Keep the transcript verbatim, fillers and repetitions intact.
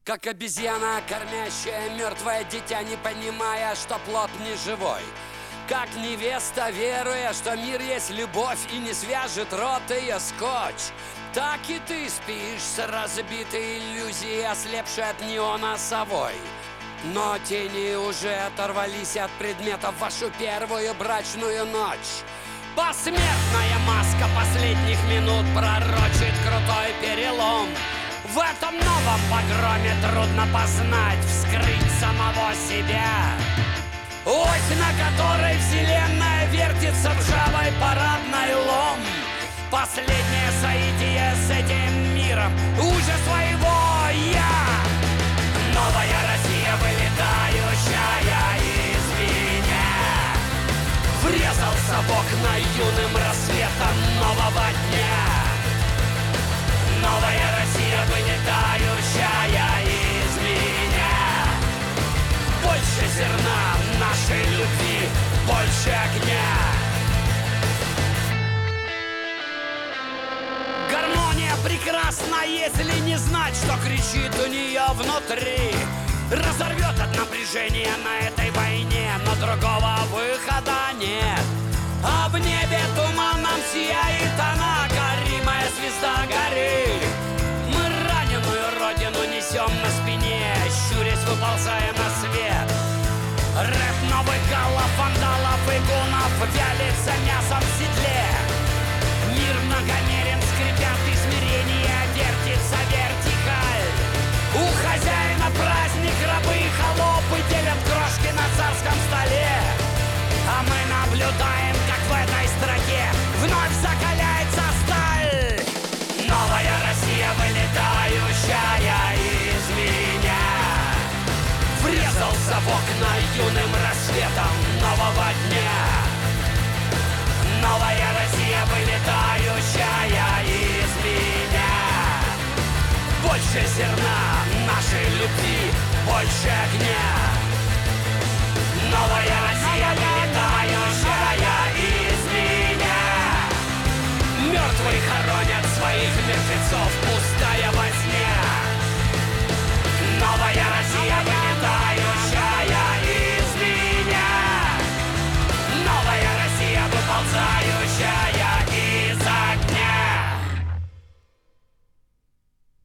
Как обезьяна, кормящая мертвое дитя, не понимая, что плод не живой. Как невеста, веруя, что мир есть любовь и не свяжет рот ее скотч. Так и ты спишь с разбитой иллюзией, ослепшей от неона совой. Но тени уже оторвались от предметов в вашу первую брачную ночь. Посмертная маска последних минут пророчит крутой перелом. В этом новом погроме трудно познать, вскрыть самого себя. Ось, на которой вселенная вертится ржавой парадной лом. Последнее соитие с этим миром, ужас своего я. Новая Россия, вылетающая из меня, врезался в окна юным рассветом нового дня. Новая Россия, вылетающая из меня. Больше зерна нашей любви, больше огня. Гармония прекрасна, если не знать, что кричит у нее внутри. Разорвет от напряжения на этой войне, но другого выхода нет. А в небе туманом сияет она, горимая звезда горы. Мы раненую родину несем на спине, щурясь, выползая на свет. Рэп новых галлов, вандалов и гунов вялится мясом в седле. Мир многомерен, скрипят измерения, вертится вертикаль. У хозяина праздник, рабы и холопы делят крошки на царском столе. А мы наблюдаем, как в этой строке вновь закаляется сталь. Новая Россия, вылетающая из меня, врезался в окна юным рассветом нового дня. Новая Россия, вылетающая из меня. Больше зерна нашей любви, больше огня. Новая Россия.